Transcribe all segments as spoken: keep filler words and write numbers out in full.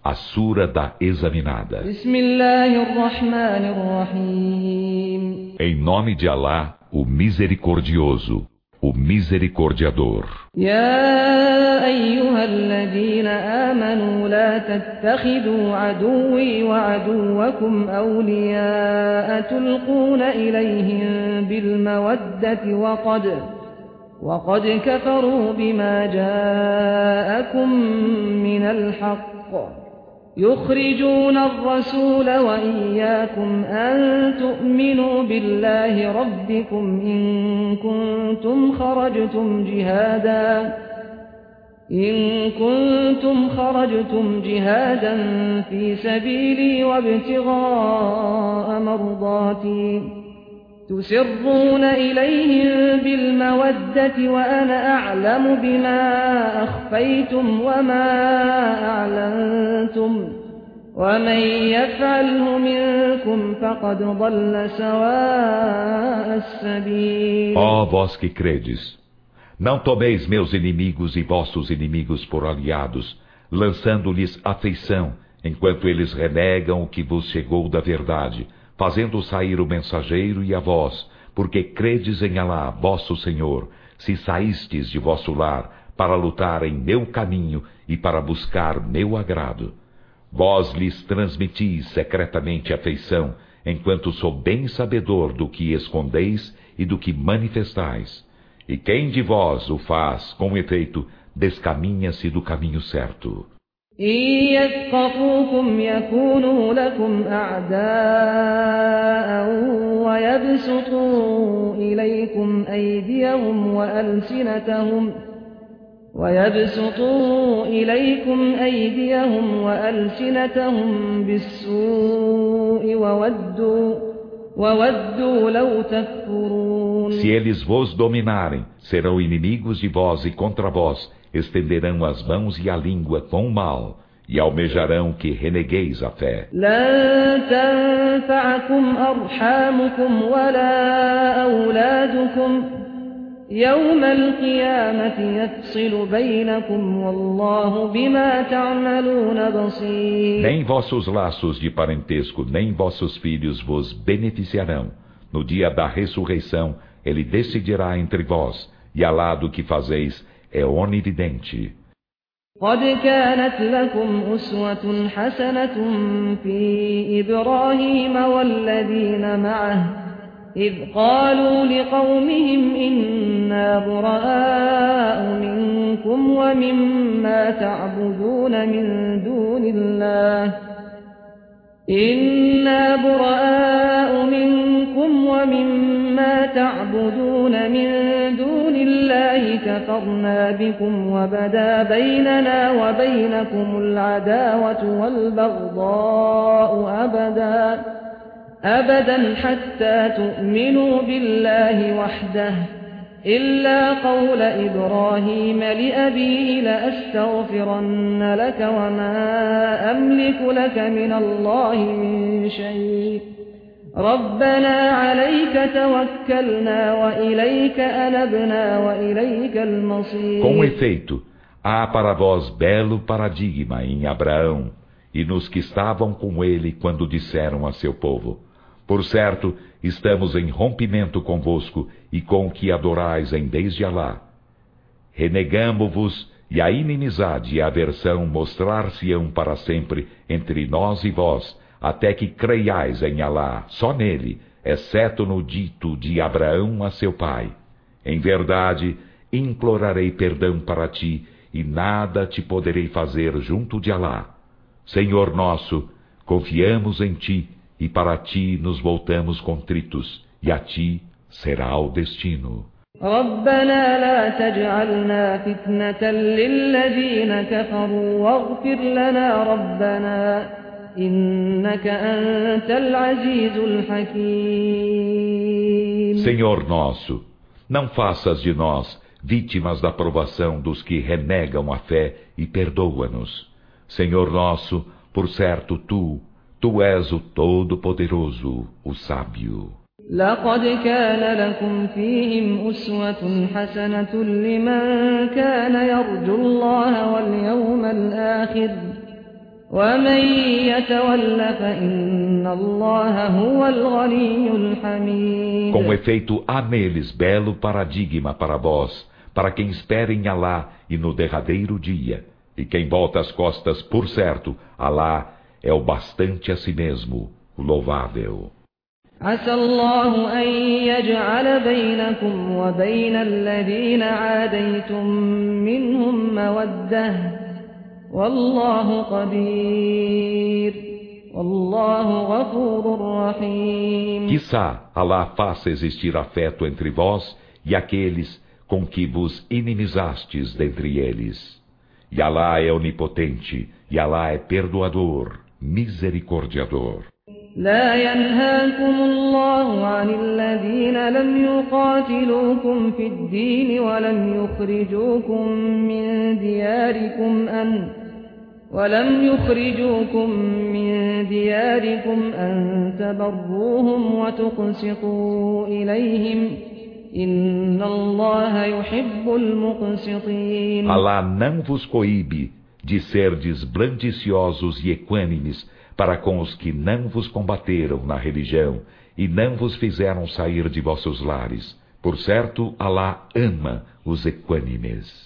A Sura da Examinada. Em nome de Alá, o Misericordioso, o Misericordiador. يا أيها الذين آمنوا لا تتخذوا عدوي وعدوكم أولياء تلقون إليهم بالمودة وقد وقد كفروا بما جاءكم من الحق يخرجون الرسول وإياكم أن تؤمنوا بالله ربكم إن كنتم خرجتم جهادا إن كنتم خرجتم جهادا في سبيلي وابتغاء مرضاتي تسرون إليهم بالمودة وأنا أعلم بما أخفيتم وما أعلنتم ومن يفعله منكم فقد ضل سواء السبيل. Ó vós que credes, não tomeis meus inimigos e vossos inimigos por aliados, lançando-lhes afeição, enquanto eles renegam o que vos chegou da verdade, fazendo sair o mensageiro e a vós, porque credes em Alá, vosso Senhor, se saístes de vosso lar para lutar em meu caminho e para buscar meu agrado. Vós lhes transmitis secretamente afeição, enquanto sou bem sabedor do que escondeis e do que manifestais. E quem de vós o faz, com efeito, descaminha-se do caminho certo. إن يثقفوكم يكونوا لكم أعداء ويبسطوا إليكم أيديهم وألسنتهم ويبسطوا إليكم أيديهم وألسنتهم بالسوء وودوا وودوا لو تكفرون. Se eles vos dominarem, serão inimigos de vós e contra vós estenderão as mãos e a língua com o mal, e almejarão que renegueis a fé. لن تنفعكم أرحامكم ولا أولادكم يوم القيامة يفصل بينكم والله بما تعملون بصير. Nem vossos laços de parentesco, nem vossos filhos vos beneficiarão. No dia da ressurreição, ele decidirá entre vós, e Alá do que fazeis é onividente. قد كانت لكم أسوة حسنة في إبراهيم والذين معه إذ قالوا لقومهم إنا براء منكم ومما تعبدون من دون الله إنا براء منكم ومما تعبدون من دون الله كفرنا بكم وبدا بيننا وبينكم العداوة والبغضاء أبدا أبدا حتى تؤمنوا بالله وحده إلا قول إبراهيم لأبيه لأستغفرن لك وما أملك لك من الله من شيء ربنا عليك توكلنا وإليك أنبنا وإليك المصير. Com efeito, há para vós belo paradigma em Abraão e nos que estavam com ele quando disseram a seu povo: por certo, estamos em rompimento convosco e com o que adorais em vez de Alá. Renegamo-vos, e a inimizade e a aversão mostrar-se-ão para sempre entre nós e vós, até que creiais em Alá, só nele, exceto no dito de Abraão a seu pai. Em verdade, implorarei perdão para ti, e nada te poderei fazer junto de Alá. Senhor nosso, confiamos em ti, e para ti nos voltamos contritos, e a ti será o destino. ربنا لا تجعلنا فتنة للذين كفروا واغفر لنا ربنا إنك أنت العزيز الحكيم. Senhor nosso, não faças de nós vítimas da provação dos que renegam a fé e perdoa-nos. Senhor nosso, por certo tu, tu és o Todo-Poderoso, o Sábio. لقد كان لكم فيهم أسوة حسنة لمن كان يرجو الله واليوم الآخر ومن يتول فإن الله هو الغني الحميد. Com efeito, há neles belo paradigma para vós, para quem espera em Alá e no derradeiro dia. E quem volta as costas, por certo, Alá é o bastante a si mesmo, o louvável. عسى الله أن يجعل بينكم وبين الذين عاديتم منهم مودة والله قدير والله غفور رحيم. Quizá Alá faça existir afeto entre vós e aqueles com que vos inimizastes dentre eles. E Alá é onipotente, e Alá é perdoador, misericordiador. لا ينهاكم الله عن الذين لم يقاتلوكم في الدين ولم يخرجوكم من دياركم أن ولم يخرجوكم من دياركم أن تبروهم وتقسطوا إليهم إن الله يحب المقسطين. Alá não vos coíbe de serdes blandiciosos e equânimes para com os que não vos combateram na religião e não vos fizeram sair de vossos lares. Por certo, Alá ama os equânimes.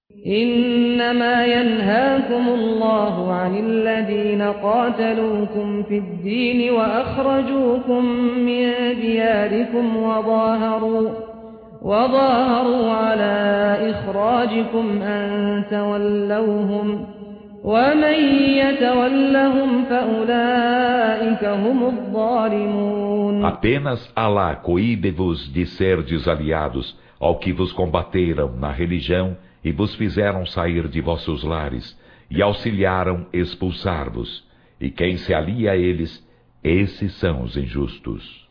إنما ينهاكم الله عن الذين قاتلوكم في الدين وأخرجوكم من دياركم وظاهروا وظاهروا على إخراجكم أن تولوهم ومن يتولهم فأولئك هم الظالمون. Apenas Alá coíbe-vos de serdes aliados ao que vos combateram na religião e vos fizeram sair de vossos lares e auxiliaram expulsar-vos. E quem se alia a eles, esses são os injustos.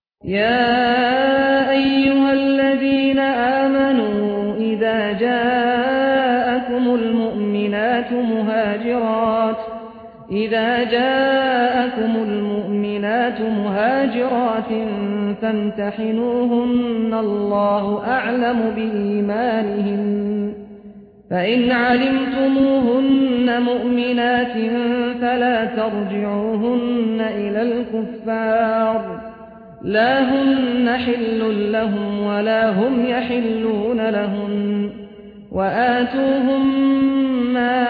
يا أيها الذين آمنوا إذا جاءكم المؤمنات مهاجرات إذا جاءكم المؤمنات مهاجرات فامتحنوهن الله أعلم بإيمانهن فإن علمتموهن مؤمنات فلا ترجعوهن إلى الكفار لا هن حل لهم ولا هم يحلون لهن وآتوهم ما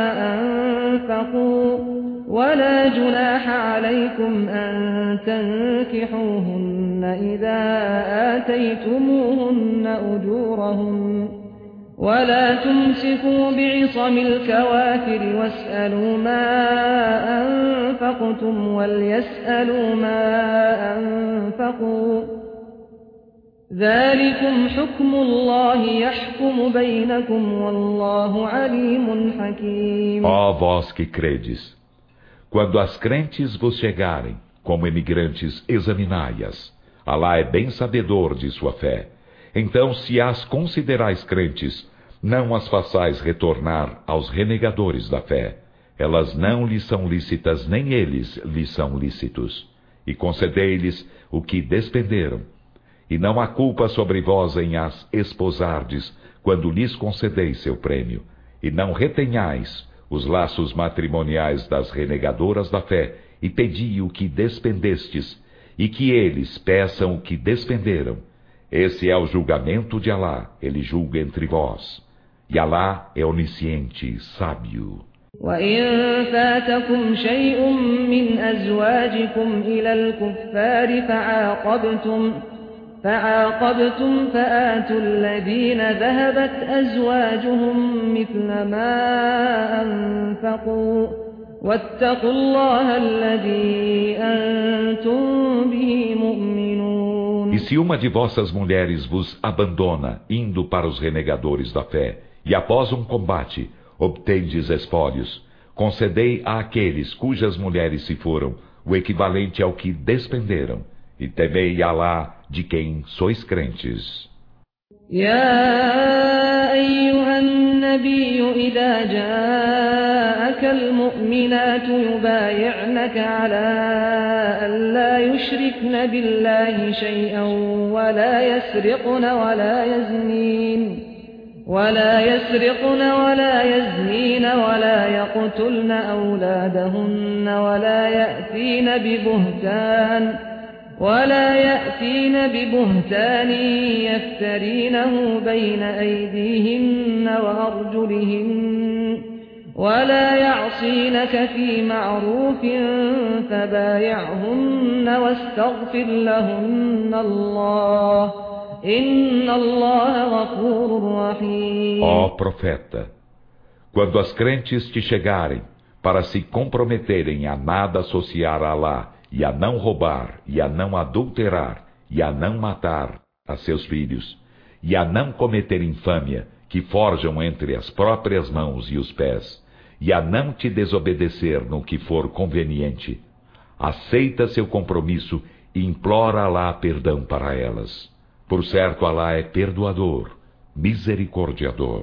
أنفقوا ولا جناح عليكم أن تنكحوهن إذا آتيتموهن أجورهن ولا تمسكوا بعصم الكوافر واسألوا ما أنفقتم وليسألوا ما أنفقوا ذلكم حكم الله يحكم بينكم والله عليم حكيم. Ó vós que credes, quando as crentes vos chegarem, como imigrantes, examinai-as. Alá é bem sabedor de sua fé. Então, se as considerais crentes, não as façais retornar aos renegadores da fé. Elas não lhes são lícitas, nem eles lhes são lícitos. E concedei-lhes o que despenderam. E não há culpa sobre vós em as esposardes, quando lhes concedeis seu prêmio. E não retenhais os laços matrimoniais das renegadoras da fé, e pedi o que despendestes, e que eles peçam o que despenderam. Esse é o julgamento de Alá, ele julga entre vós. E Alá é onisciente, sábio. وإن فاتكم شيء من أزواجكم إلى الكفار فعاقبتم فعاقبتم فآتوا الذين ذهبت أزواجهم مثل ما أنفقوا واتقوا الله الذي أنتم به مؤمنون. E se uma de vossas mulheres vos abandona, indo para os renegadores da fé, e após um combate obtendes espólios, concedei àqueles cujas mulheres se foram o equivalente ao que despenderam, e temei Alá de quem sois crentes. يا أيها النبي إذا جاءك المؤمنات يبايعنك على أن لا يشركن بالله شيئا ولا يسرقن ولا يزنين ولا يسرقن ولا يزنين ولا يقتلن أولادهن ولا يأتين ببهتان ولا يأتين ببهتان يفترينه بين أيديهن وأرجلهن ولا يعصينك في معروف فبايعهن واستغفر لهن الله إن الله غفور رحيم. Ó profeta, quando as crentes te chegarem para se comprometerem a nada associar a Alá, e a não roubar, e a não adulterar, e a não matar a seus filhos, e a não cometer infâmia, que forjam entre as próprias mãos e os pés, e a não te desobedecer no que for conveniente, aceita seu compromisso e implora a Alá perdão para elas. Por certo, Alá é perdoador, misericordiador.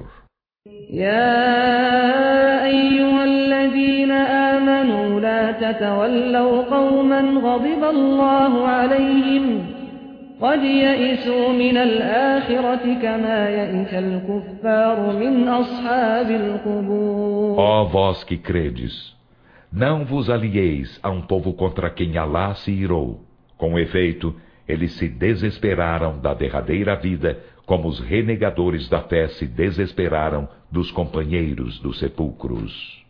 يا أيها الذين آمنوا لا تتولوا قوما غضب الله عليهم قد يئسوا من الآخرة كما يئس الكفار من أصحاب القبور. Ó vós que credes, não vos alieis a um povo contra quem Alá se irou. Com efeito, eles se desesperaram da derradeira vida, como os renegadores da fé se desesperaram dos companheiros dos sepulcros.